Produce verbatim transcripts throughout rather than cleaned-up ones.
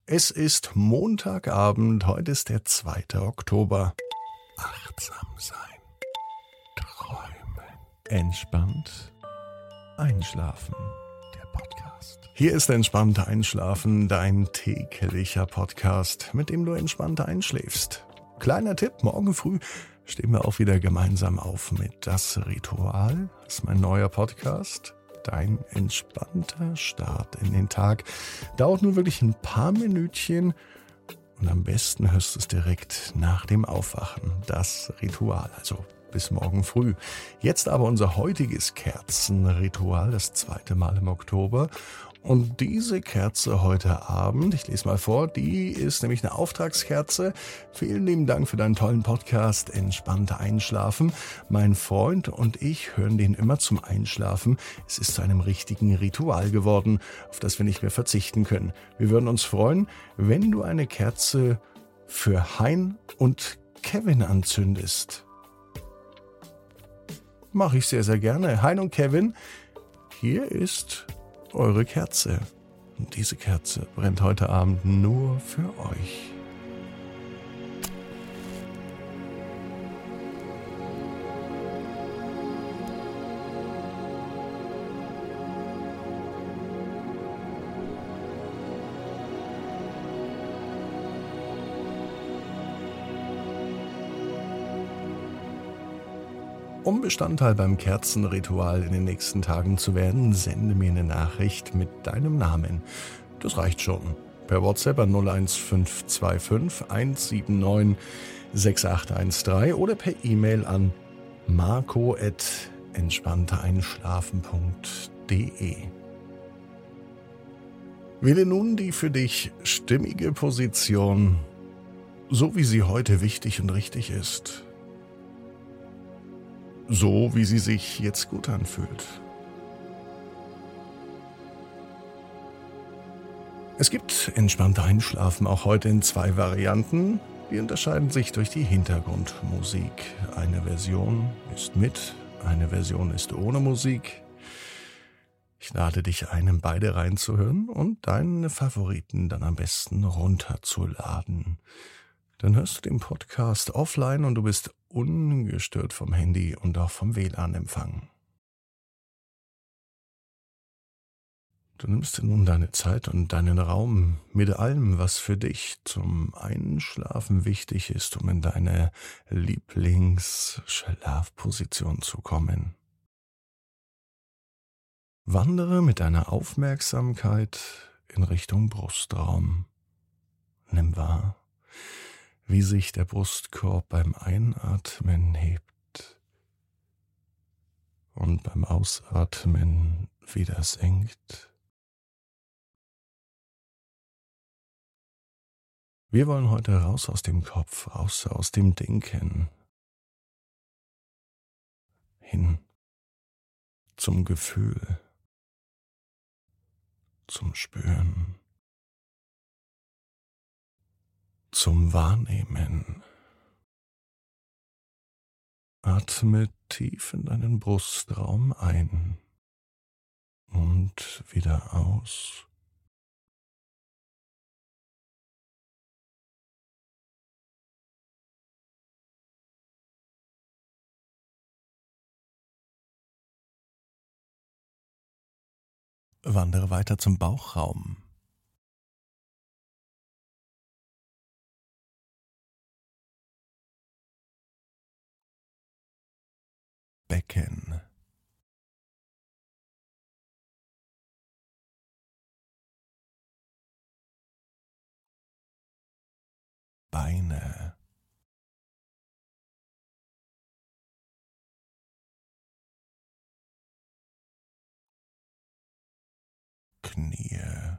Es ist Montagabend, heute ist der zweite Oktober. Achtsam sein, träumen, entspannt einschlafen. Der Podcast. Hier ist entspannt einschlafen, dein täglicher Podcast, mit dem du entspannt einschläfst. Kleiner Tipp, morgen früh stehen wir auch wieder gemeinsam auf mit Das Ritual. Das ist mein neuer Podcast. Dein entspannter Start in den Tag. Dauert nur wirklich ein paar Minütchen und am besten hörst du es direkt nach dem Aufwachen. Das Ritual, also bis morgen früh. Jetzt aber unser heutiges Kerzenritual, das zweite Mal im Oktober. Und diese Kerze heute Abend, ich lese mal vor, die ist nämlich eine Auftragskerze. Vielen lieben Dank für deinen tollen Podcast, Entspannt Einschlafen. Mein Freund und ich hören den immer zum Einschlafen. Es ist zu einem richtigen Ritual geworden, auf das wir nicht mehr verzichten können. Wir würden uns freuen, wenn du eine Kerze für Hein und Kevin anzündest. Mache ich sehr, sehr gerne. Hein und Kevin, hier ist eure Kerze. Und diese Kerze brennt heute Abend nur für euch. Um Bestandteil beim Kerzenritual in den nächsten Tagen zu werden, sende mir eine Nachricht mit deinem Namen. Das reicht schon. Per WhatsApp an null eins fünf zwei fünf eins sieben neun sechs acht eins drei oder per E-Mail an marco at entspannteeinschlafen punkt de. Wähle nun die für dich stimmige Position, so wie sie heute wichtig und richtig ist. So, wie sie sich jetzt gut anfühlt. Es gibt entspannte Einschlafen auch heute in zwei Varianten. Die unterscheiden sich durch die Hintergrundmusik. Eine Version ist mit, eine Version ist ohne Musik. Ich lade dich ein, in beide reinzuhören und deine Favoriten dann am besten runterzuladen. Dann hörst du den Podcast offline und du bist ungestört vom Handy und auch vom W L A N-Empfang. Du nimmst dir nun deine Zeit und deinen Raum mit allem, was für dich zum Einschlafen wichtig ist, um in deine Lieblingsschlafposition zu kommen. Wandere mit deiner Aufmerksamkeit in Richtung Brustraum. Nimm wahr, wie sich der Brustkorb beim Einatmen hebt und beim Ausatmen wieder senkt. Wir wollen heute raus aus dem Kopf, raus aus dem Denken, hin zum Gefühl, zum Spüren, zum Wahrnehmen. Atme tief in deinen Brustraum ein und wieder aus. Wandere weiter zum Bauchraum. Becken. Beine. Knie.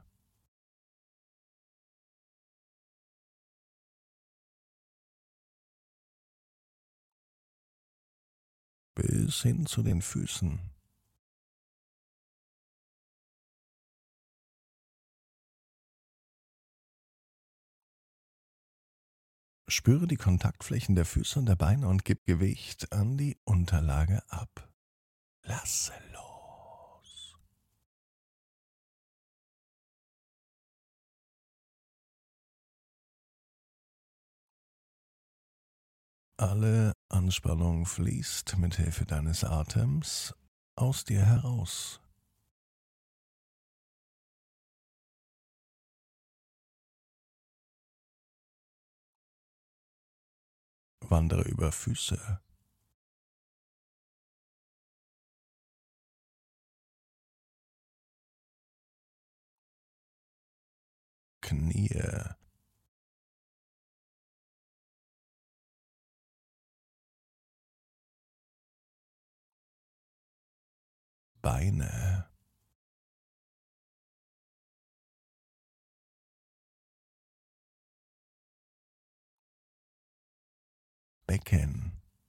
Bis hin zu den Füßen. Spüre die Kontaktflächen der Füße und der Beine und gib Gewicht an die Unterlage ab. Lasse los. Alle Anspannung fließt mit Hilfe deines Atems aus dir heraus. Wandere über Füße, Knie, Beine, Becken,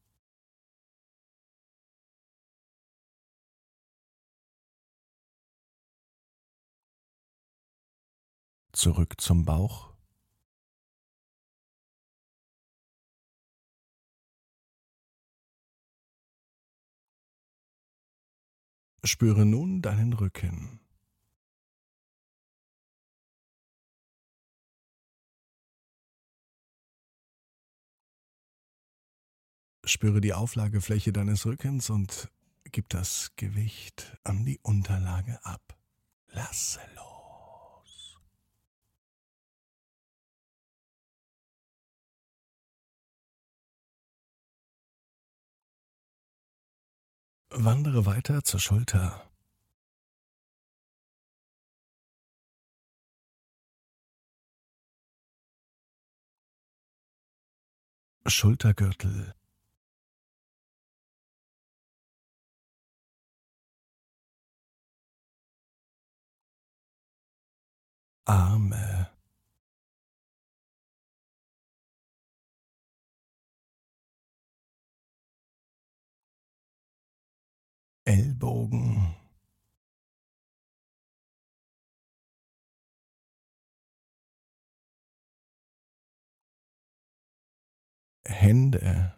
zurück zum Bauch. Spüre nun deinen Rücken. Spüre die Auflagefläche deines Rückens und gib das Gewicht an die Unterlage ab. Lasse los. Wandere weiter zur Schulter. Schultergürtel, Arme, Ellbogen, Hände,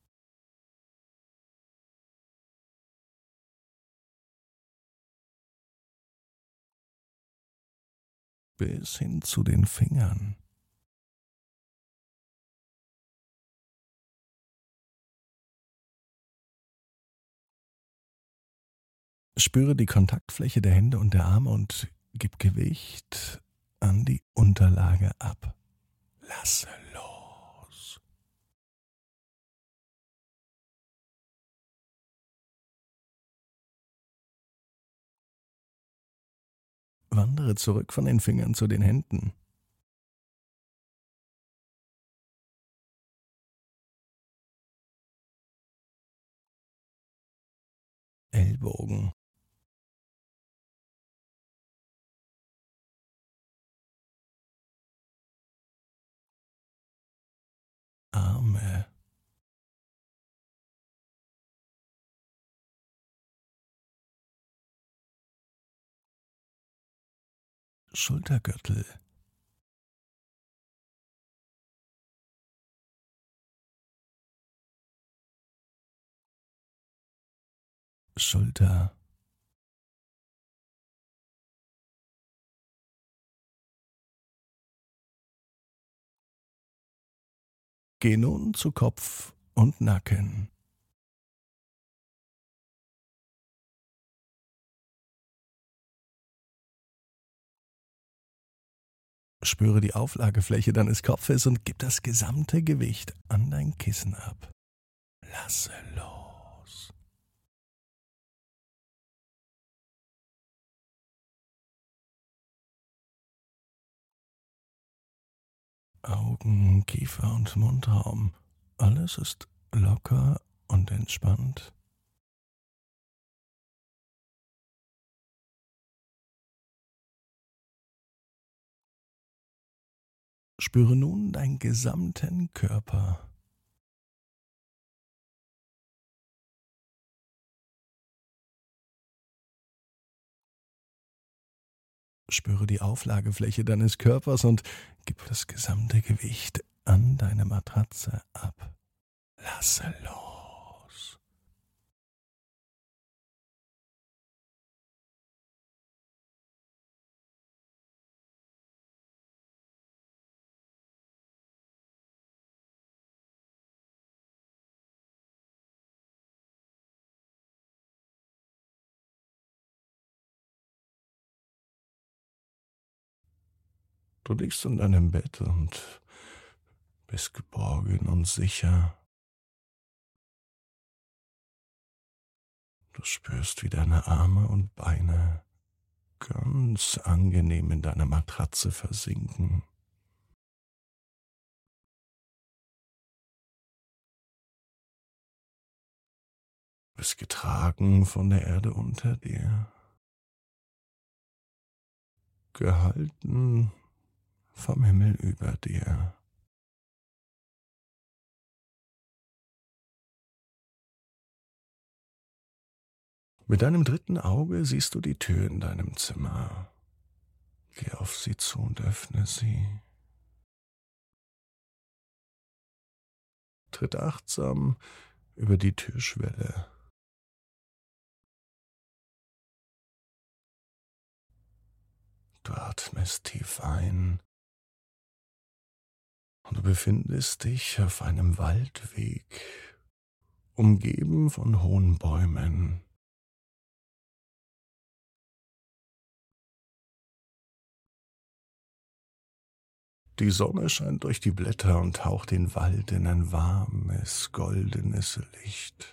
bis hin zu den Fingern. Spüre die Kontaktfläche der Hände und der Arme und gib Gewicht an die Unterlage ab. Lasse los. Wandere zurück von den Fingern zu den Händen. Ellbogen, Arme, Schultergürtel, Schulter, geh nun zu Kopf und Nacken. Spüre die Auflagefläche deines Kopfes und gib das gesamte Gewicht an dein Kissen ab. Lasse los. Augen, Kiefer und Mundraum. Alles ist locker und entspannt. Spüre nun deinen gesamten Körper. Spüre die Auflagefläche deines Körpers und gib das gesamte Gewicht an deine Matratze ab. Lasse los. Du liegst in deinem Bett und bist geborgen und sicher. Du spürst, wie deine Arme und Beine ganz angenehm in deiner Matratze versinken. Du bist getragen von der Erde unter dir, gehalten vom Himmel über dir. Mit deinem dritten Auge siehst du die Tür in deinem Zimmer. Geh auf sie zu und öffne sie. Tritt achtsam über die Türschwelle. Du atmest tief ein und du befindest dich auf einem Waldweg, umgeben von hohen Bäumen. Die Sonne scheint durch die Blätter und taucht den Wald in ein warmes, goldenes Licht.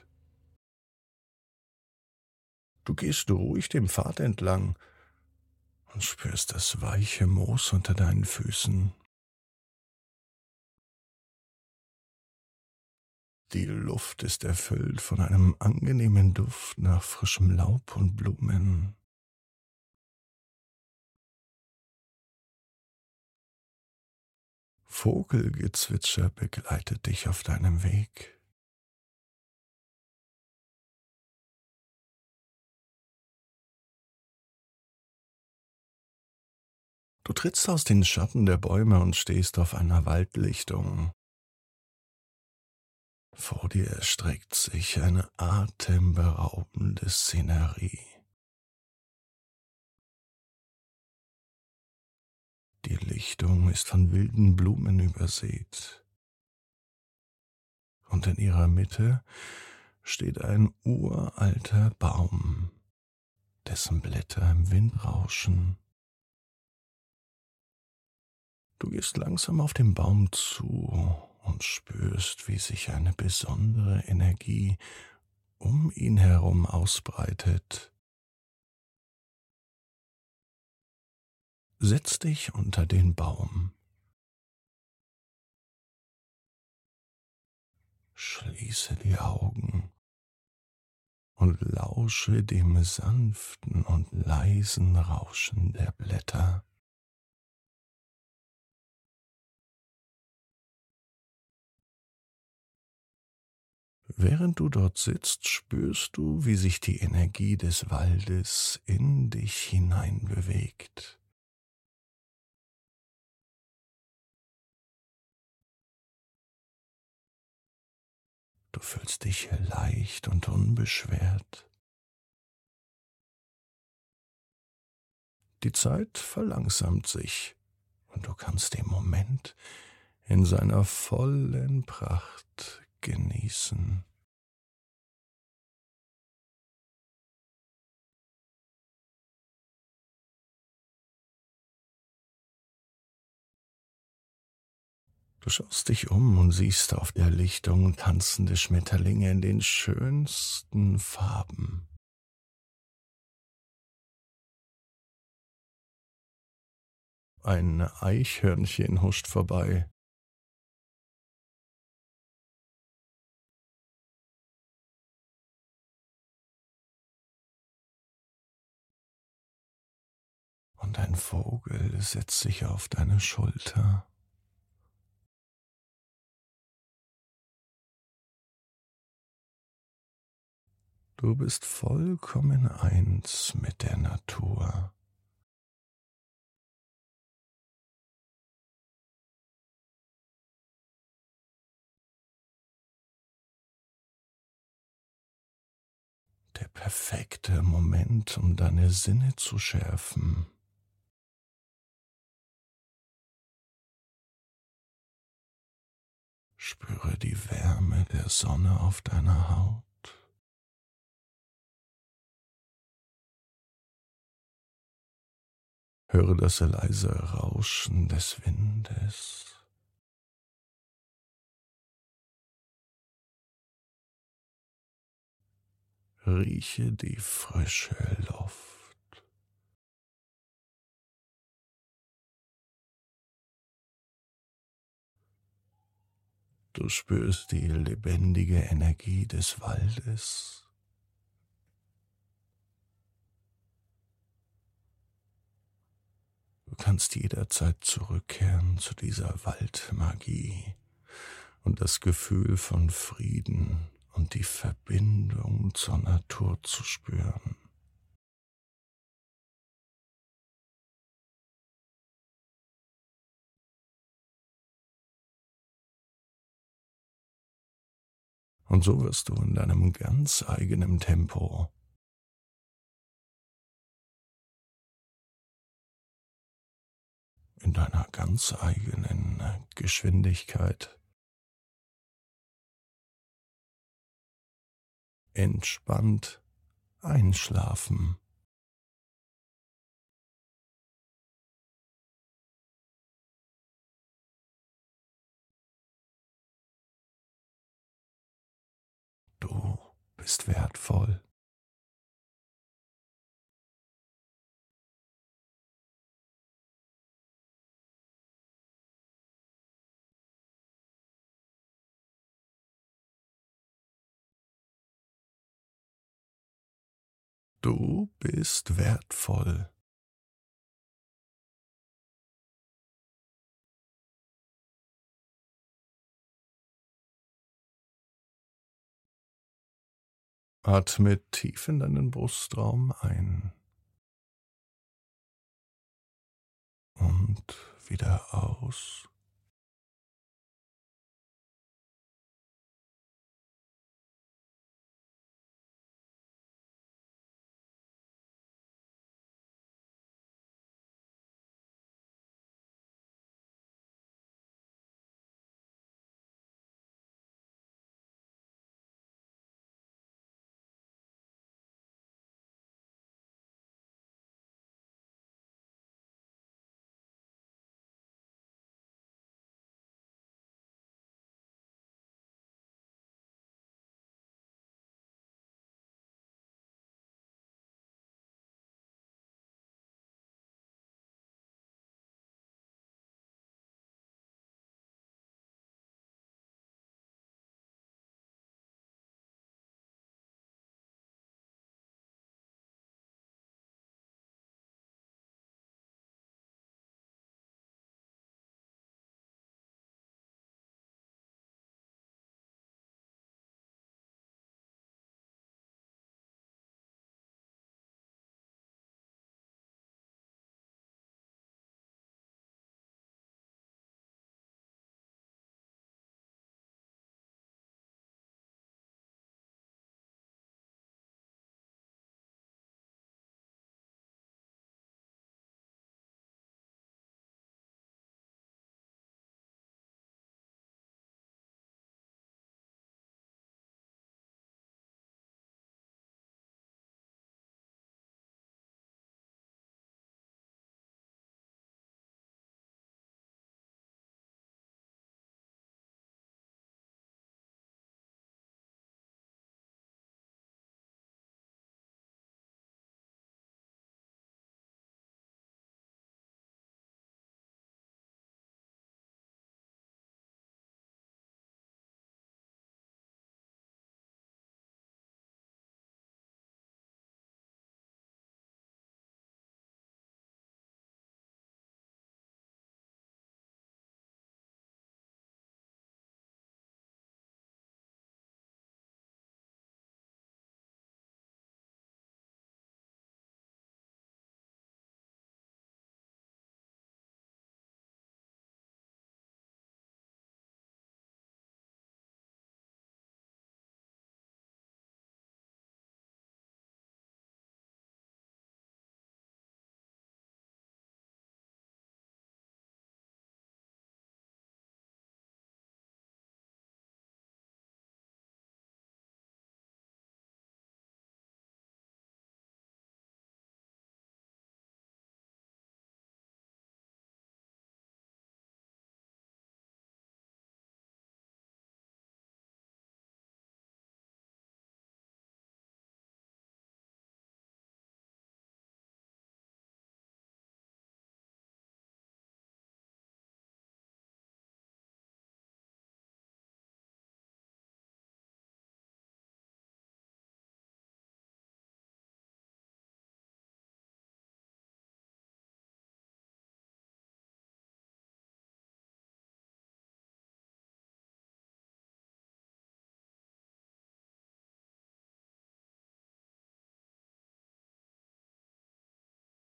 Du gehst ruhig dem Pfad entlang und spürst das weiche Moos unter deinen Füßen. Die Luft ist erfüllt von einem angenehmen Duft nach frischem Laub und Blumen. Vogelgezwitscher begleitet dich auf deinem Weg. Du trittst aus den Schatten der Bäume und stehst auf einer Waldlichtung. Vor dir erstreckt sich eine atemberaubende Szenerie. Die Lichtung ist von wilden Blumen übersät. Und in ihrer Mitte steht ein uralter Baum, dessen Blätter im Wind rauschen. Du gehst langsam auf den Baum zu und spürst, wie sich eine besondere Energie um ihn herum ausbreitet. Setz dich unter den Baum. Schließe die Augen und lausche dem sanften und leisen Rauschen der Blätter. Während du dort sitzt, spürst du, wie sich die Energie des Waldes in dich hineinbewegt. Du fühlst dich leicht und unbeschwert. Die Zeit verlangsamt sich und du kannst den Moment in seiner vollen Pracht genießen. Du schaust dich um und siehst auf der Lichtung tanzende Schmetterlinge in den schönsten Farben. Ein Eichhörnchen huscht vorbei. Und ein Vogel setzt sich auf deine Schulter. Du bist vollkommen eins mit der Natur. Der perfekte Moment, um deine Sinne zu schärfen. Spüre die Wärme der Sonne auf deiner Haut. Höre das leise Rauschen des Windes. Rieche die frische Luft. Du spürst die lebendige Energie des Waldes. Du kannst jederzeit zurückkehren zu dieser Waldmagie und das Gefühl von Frieden und die Verbindung zur Natur zu spüren. Und so wirst du in deinem ganz eigenen Tempo, in deiner ganz eigenen Geschwindigkeit entspannt einschlafen. Du bist wertvoll. Du bist wertvoll. Atme tief in deinen Brustraum ein und wieder aus.